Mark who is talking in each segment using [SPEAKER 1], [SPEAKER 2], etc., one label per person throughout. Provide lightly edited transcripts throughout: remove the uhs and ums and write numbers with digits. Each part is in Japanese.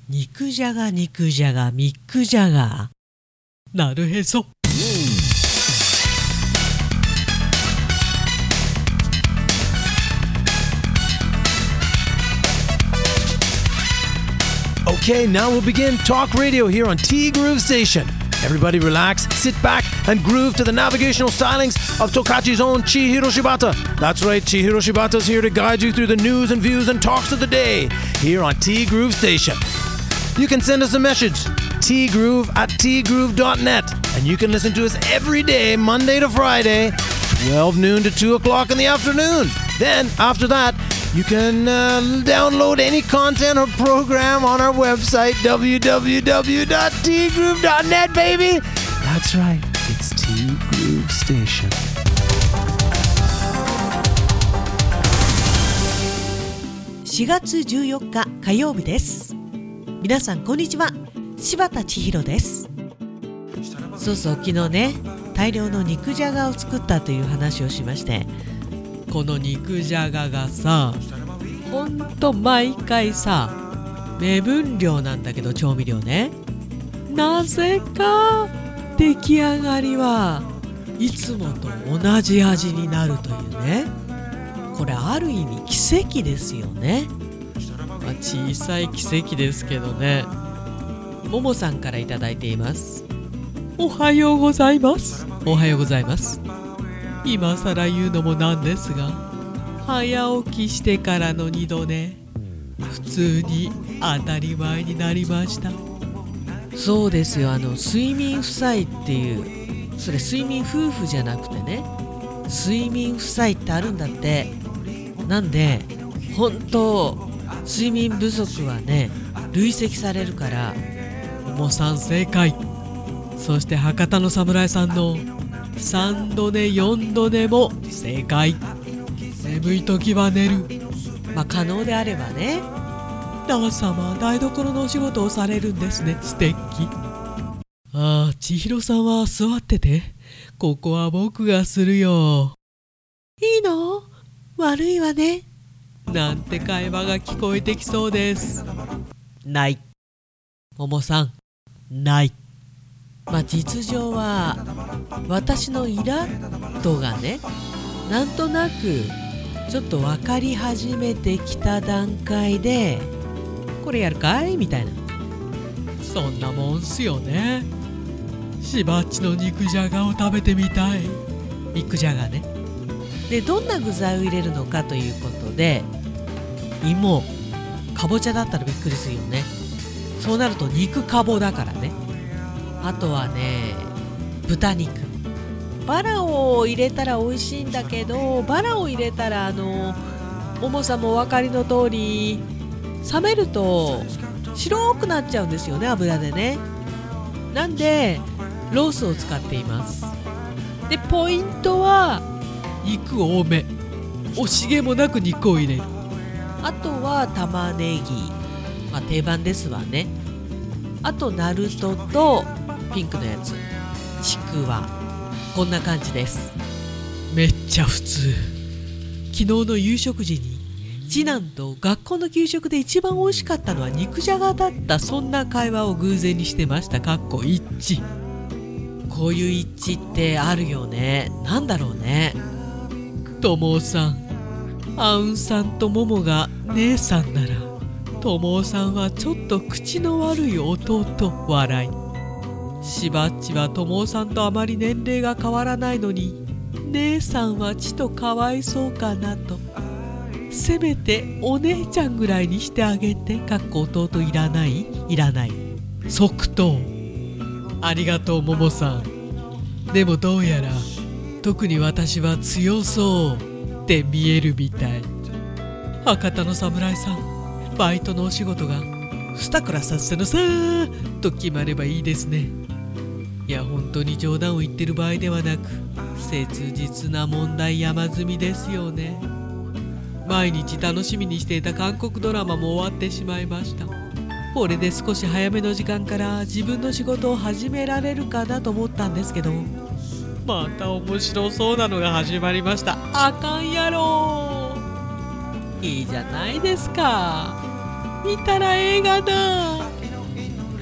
[SPEAKER 1] 肉じゃがミックジャガー。なるへそ。
[SPEAKER 2] Okay, now we'll begin Talk Radio here on T Groove Station. Everybody relax, sit back, and groove to the navigational stylings of Tokachi's own Chihiro Shibata. That's right, Chihiro Shibata's here to guide you through the news and views and talks of the day here on T Groove Station. You can send us a message, tgroove@tgroove.net, and you can listen to us every day, Monday to Friday, 12 noon to 2 o'clock in the afternoon. Then, after that, you can download any content or program on our website, www.tgroove.net, baby. That's right, it's T Groove Station.
[SPEAKER 1] 4月14日火曜日です。皆さんこんにちは。柴田千尋です。そうそう、昨日ね、大量の肉じゃがを作ったという話をしまして、この肉じゃががさ、ほんと毎回さ、目分量なんだけど、調味料ね、なぜか出来上がりはいつもと同じ味になるというね。これある意味奇跡ですよね。小さい奇跡ですけどね。ももさんからいただいています。おはようございます。おはようございます。今さら言うのもなんですが、早起きしてからの二度寝、普通に当たり前になりました。そうですよ、睡眠負債っていう、それ睡眠夫婦じゃなくてね、睡眠負債ってあるんだって。なんで本当睡眠不足はね、累積されるから。ももさん正解。そして博多の侍さんの3度寝4度寝も正解。眠い時は寝る。可能であればね。旦様、台所のお仕事をされるんですね。素敵。千尋さんは座ってて、ここは僕がするよ。いいの？悪いわね。なんて会話が聞こえてきそうです。ない。ももさん、ない。実情は私のイラッとがね、なんとなくちょっと分かり始めてきた段階で、これやるかいみたいな、そんなもんすよね。しばっちの肉じゃがを食べてみたい。肉じゃがね。で、どんな具材を入れるのかということで、芋、かぼちゃだったらびっくりするよね。そうなると肉かぼだからね。あとはね、豚肉。バラを入れたら美味しいんだけど、バラを入れたら重さもお分かりの通り、冷めると白くなっちゃうんですよね、油でね。なんでロースを使っています。で、ポイントは肉多め、惜しげもなく肉を入れる。あとは玉ねぎ、定番ですわね。あとナルトとピンクのやつ、ちくわ。こんな感じです。めっちゃ普通。昨日の夕食時に次男と学校の給食で一番美味しかったのは肉じゃがだった、そんな会話を偶然にしてました。一致。こういう一致ってあるよね。なんだろうね。ともさん、あうんさんとももが姉さんなら、ともさんはちょっと口の悪い弟。笑い。しばっちはともさんとあまり年齢が変わらないのに、姉さんはちとかわいそうかなと。せめてお姉ちゃんぐらいにしてあげて。弟いらない？いらない。即答。ありがとう、ももさん。でもどうやら特に私は強そうって見えるみたい。博多の侍さん、バイトのお仕事がスタクラさっせのさーと決まればいいですね。いや、本当に冗談を言ってる場合ではなく、切実な問題山積みですよね。毎日楽しみにしていた韓国ドラマも終わってしまいました。これで少し早めの時間から自分の仕事を始められるかなと思ったんですけど、また面白そうなのが始まりました。あかんやろ。いいじゃないですか。見たら映画だ。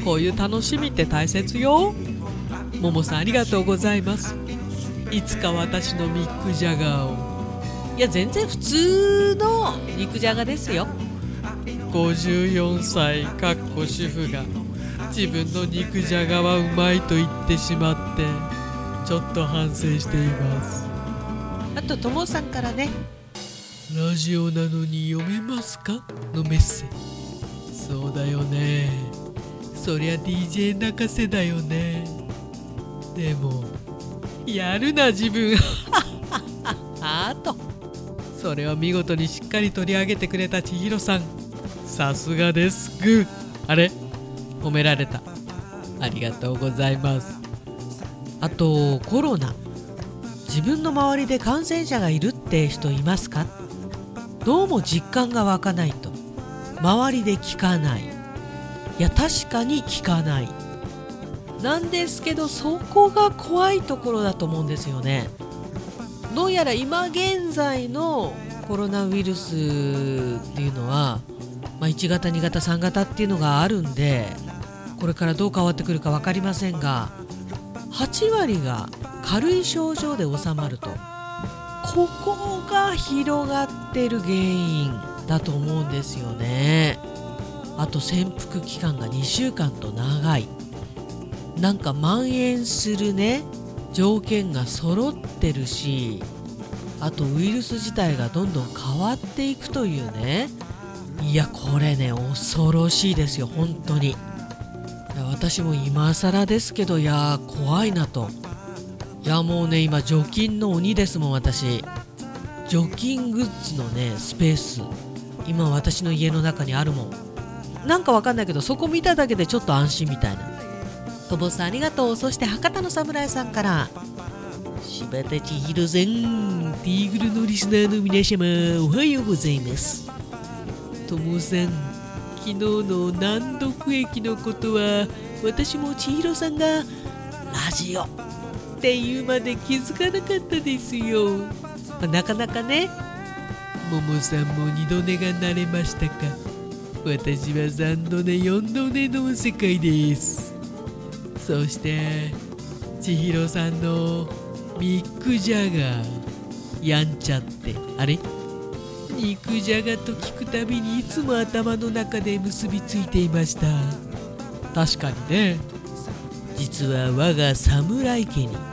[SPEAKER 1] こういう楽しみって大切よ。ももさんありがとうございます。いつか私のミックジャガーを。いや全然普通の肉じゃがですよ。54歳主婦が自分の肉じゃがはうまいと言ってしまってちょっと反省しています。あとともさんからね、ラジオなのに読めますかのメッセージ。そうだよね、そりゃ DJ 泣かせだよね。でもやるな自分あとそれを見事にしっかり取り上げてくれた千尋さん、さすがです。グー。あれ褒められた。ありがとうございます。あとコロナ、自分の周りで感染者がいるって人いますか？どうも実感が湧かないと、周りで聞かない。いや確かに聞かないなんですけど、そこが怖いところだと思うんですよね。どうやら今現在のコロナウイルスっていうのは、1型2型3型っていうのがあるんで、これからどう変わってくるか分かりませんが、8割が軽い症状で収まると、ここが広がってる原因だと思うんですよね。あと潜伏期間が2週間と長い。なんか蔓延するね条件が揃ってるし、あとウイルス自体がどんどん変わっていくというね。いやこれね恐ろしいですよ本当に。いや私も今更ですけど、いや怖いなと。いやもうね今除菌の鬼ですもん。私除菌グッズのねスペース今私の家の中にあるもん。なんかわかんないけどそこ見ただけでちょっと安心みたいな。とぼさんありがとう。そして博多の侍さんから、柴田千尋さん、ティーグルのリスナーの皆様おはようございます。ともさん、昨日の難読駅のことは私も千尋さんがラジオっていうまで気づかなかったですよ。なかなかね。ももさんも2度寝が慣れましたか？私は3度寝4度寝の世界です。そして千尋さんのミックジャガーやんちゃって、あれ肉じゃがと聞くたびにいつも頭の中で結びついていました。確かにね。実は我が侍家に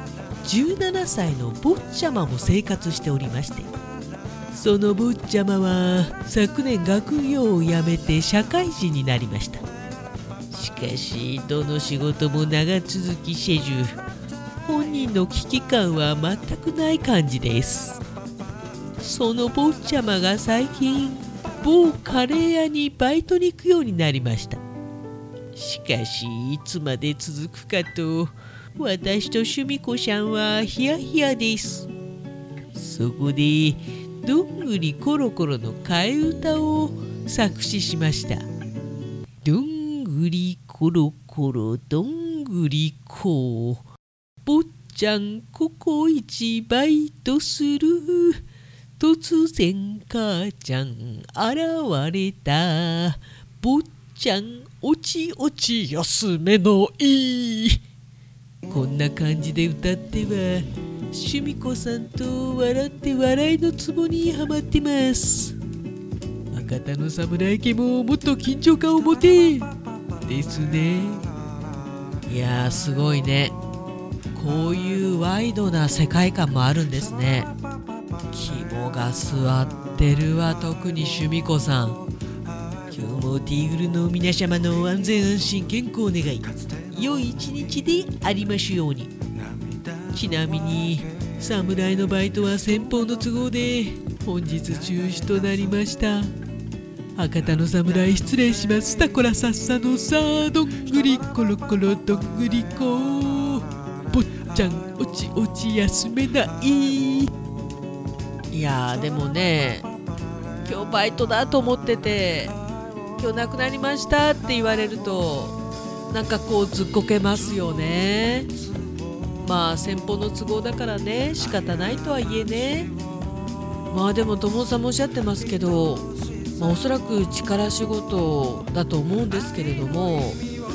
[SPEAKER 1] 17歳の坊ちゃまも生活しておりまして、その坊ちゃまは昨年学業を辞めて社会人になりました。しかしどの仕事も長続きせず、本人の危機感は全くない感じです。その坊ちゃまが最近某カレー屋にバイトに行くようになりました。しかしいつまで続くかと、私としゅみこちゃんはヒヤヒヤです。そこでどんぐりころころの替え歌を作詞しました。どんぐりころころどんぐりこ、坊ちゃんココイチバイトする、突然母ちゃん現れた、坊ちゃんおちおち休めのいい。こんな感じで歌ってはしゅみこさんと笑って笑いのツボにはまってます。博多の侍家ももっと緊張感を持てですね。いやーすごいね。こういうワイドな世界観もあるんですね。肝が据ってるわ。特にしゅみこさん。今日もティーグルの皆様の安全安心健康を願い、良い一日でありましょうに。ちなみに侍のバイトは先方の都合で本日中止となりました。博多の侍失礼しました。こらさっさのさあ、どんぐりころころどんぐりこ、坊ちゃんおちおち休めない。いやでもね、今日バイトだと思ってて今日なくなりましたって言われるとなんかこうずっこけますよね。まあ先方の都合だからね、仕方ないとはいえね。まあでも友さんもおっしゃってますけど、おそらく力仕事だと思うんですけれども、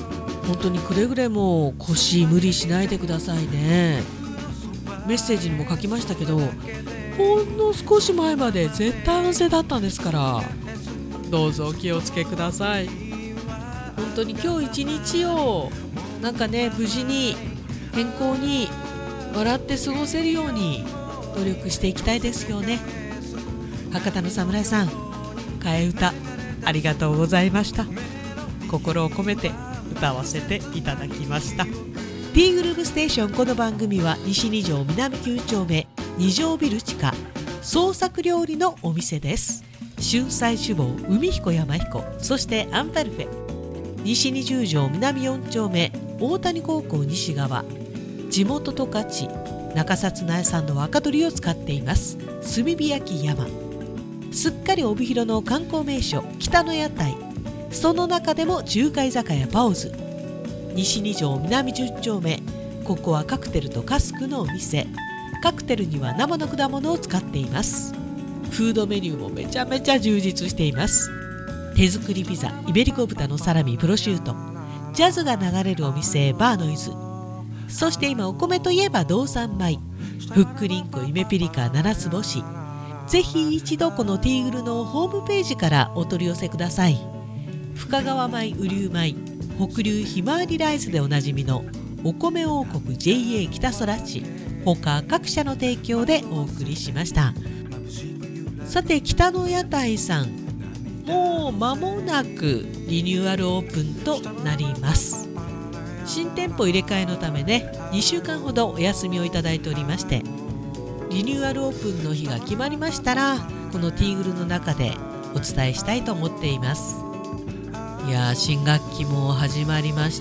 [SPEAKER 1] 本当にくれぐれも腰無理しないでくださいね。メッセージにも書きましたけど、ほんの少し前まで絶対安静だったんですから、どうぞお気をつけください。本当に今日一日をなんかね、無事に健康に笑って過ごせるように努力していきたいですよね。博多の侍さん、替え歌ありがとうございました。心を込めて歌わせていただきました。 T グループステーション、この番組は西2条南9丁目2条ビル地下創作料理のお店です。春菜酒坊海彦山彦、そしてアンパルフェ、西20条南4丁目大谷高校西側、地元十勝中札苗産の若鶏を使っています炭火焼き山。すっかり帯広の観光名所北の屋台、その中でも中華居酒屋パオズ、西2条南10丁目、ここはカクテルとカスクのお店。カクテルには生の果物を使っています。フードメニューもめちゃめちゃ充実しています。手作りピザ、イベリコ豚のサラミ、プロシュート、ジャズが流れるお店バーノイズ、そして今お米といえば道産米、ふっくりんこゆめぴりか七つ星。ぜひ一度このティーグルのホームページからお取り寄せください。深川米、雨竜米、北流ひまわりライスでおなじみのお米王国 JA 北空地、他各社の提供でお送りしました。さて北の屋台さん、もう間もなくリニューアルオープンとなります。新店舗入れ替えのためね、2週間ほどお休みをいただいておりまして、リニューアルオープンの日が決まりましたら、このティーグルの中でお伝えしたいと思っています。いや、新学期も始まりまして、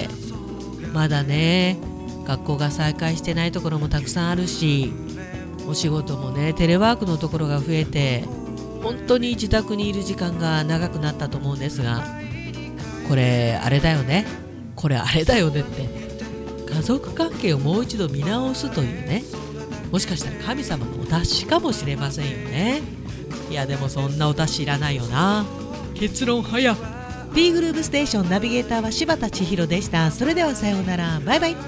[SPEAKER 1] まだね学校が再開してないところもたくさんあるし、お仕事もねテレワークのところが増えて、本当に自宅にいる時間が長くなったと思うんですが、これあれだよねって家族関係をもう一度見直すというね、もしかしたら神様のお達しかもしれませんよね。いやでもそんなお達しいらないよな。結論早。 T グループステーションナビゲーターは柴田千尋でした。それではさようなら、バイバイ。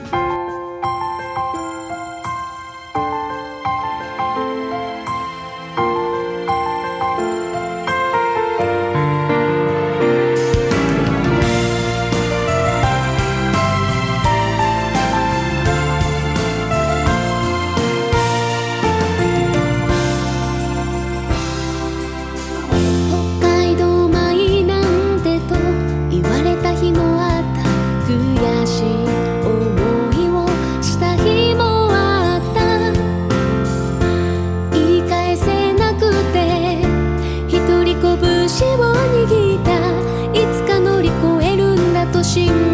[SPEAKER 3] 拳を握った、いつか乗り越えるんだと信じ